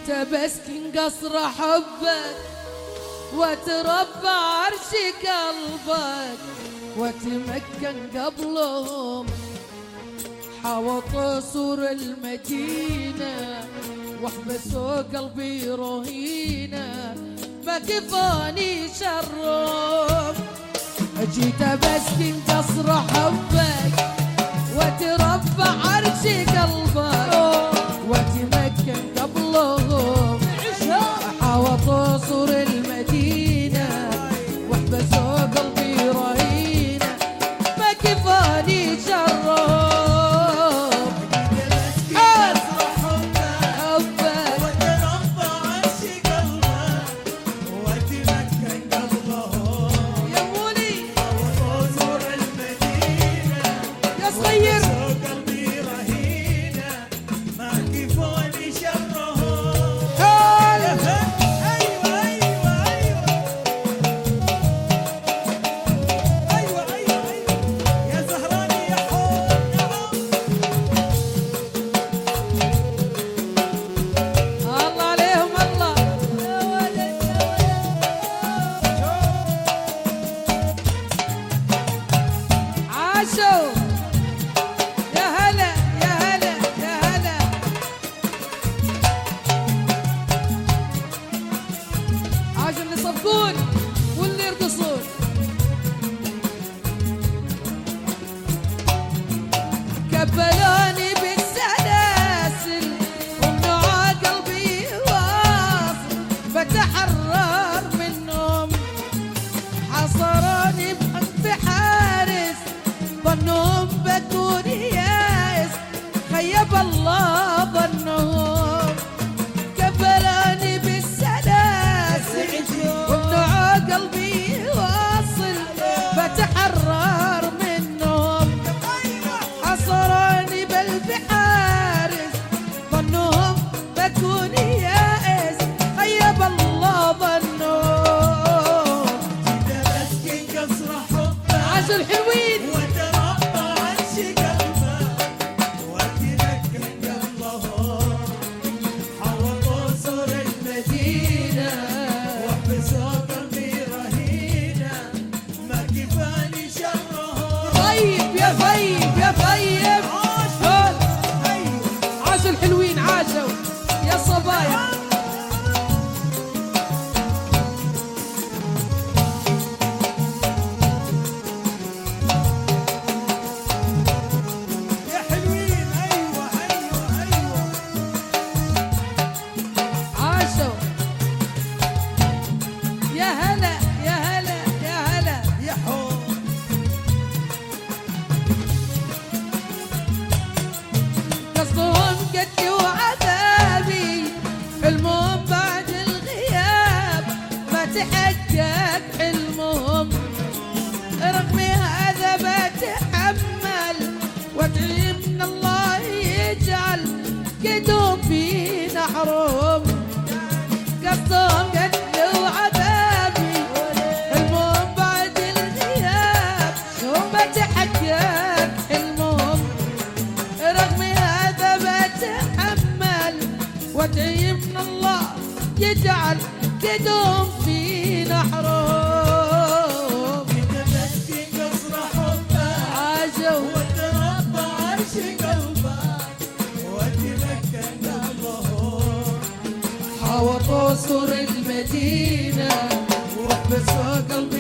جيت بسكن قصر حبك واتربى عرش قلبك واتمكن قبلهم حوطوا سور المدينة واحبسوا قلبي رهينة ما كفاني شرهم. جيت بسكن قصر حبك واتربى عرش قلبك واتمكن قبلهم حوطوا سور المدينة واحبسوا قلبي رهينة ما كفاني شرهم. واللي يرقصون كبلوني بالسلاسل ومنوع قلبي واصل بتحرر منهم حصروني بحارس ظنهم بكون يائس خيب الله ظنهم كبلوني قلبي واصل بتحرر منهم حصروني بالبحارس ظنهم بكون يائس خيب الله ظنهم. جيت بسكن قصر حبك عاش الحلوين وتربى عرش قلبك واتمكن قبلهم حوطوا سور المدينة واحبسوا طيب يا طيب يا طيب عاشوا الحلوين عاشوا يا صبايا. يا حلوين ايوه ايوه ايوه عاشوا يا هلا يا هلا يا هلا يا حب قصدهم قتلي وعذابي حلمهم بعد الغياب ما تحقق حلمهم رغم هذا بتحمل وادعي من الله يجعل قدوم في نحرهم. قصدهم قتلي وعذابي حلمهم بعد الغياب ما تحقق حلمهم رغم هذا بتحمل وادعي من الله يجعل قدوم في نحرهم. جيت بسكن قصر حبك عاشوا وتربى عرش قلبك واتمكن قبلهم حوطوا سور المدينة واحبسوا قلبي